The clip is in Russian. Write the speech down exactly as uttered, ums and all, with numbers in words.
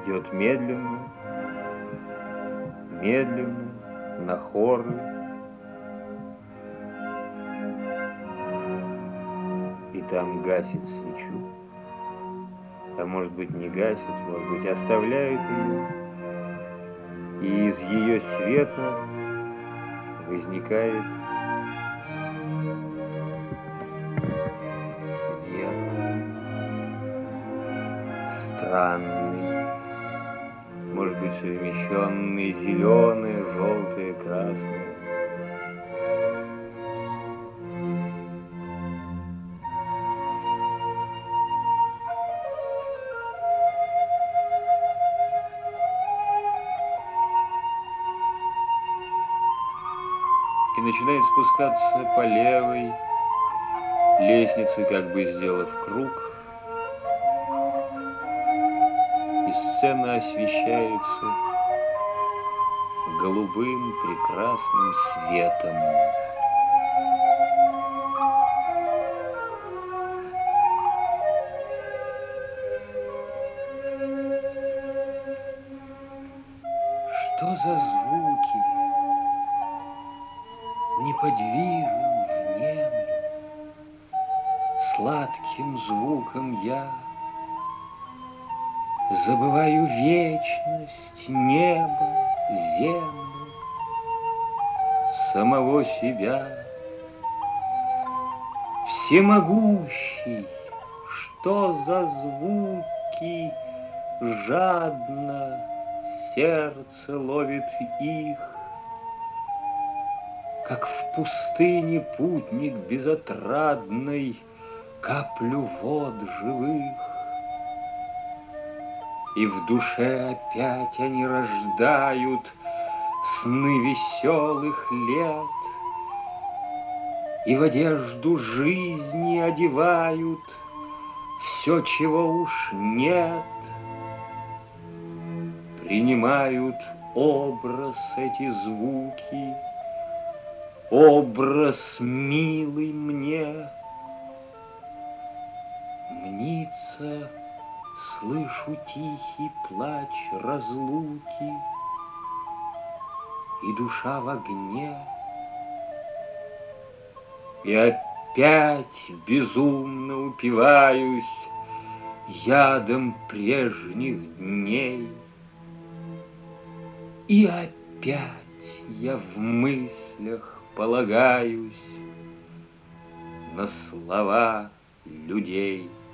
Идет медленно, медленно, на хоры. И там гасит свечу. А может быть, не гасит, может быть, оставляет ее. И из ее света возникает свет странный, может быть, совмещенный зеленое, желтое, красное. И начинает спускаться по левой лестнице, как бы сделав круг. И сцена освещается голубым прекрасным светом. Что за звуки? Неподвижен, внемлю, сладким звуком я забываю вечность, небо, землю, самого себя. Всемогущий, что за звуки, жадно сердце ловит их, как в пустыне путник безотрадный каплю вод живых. И в душе опять они рождают сны веселых лет, и в одежду жизни одевают все, чего уж нет. Принимают образ эти звуки, образ милый мне. Мнится, слышу тихий плач разлуки, и душа в огне. И опять безумно упиваюсь ядом прежних дней. И опять я в мыслях полагаюсь на слова людей.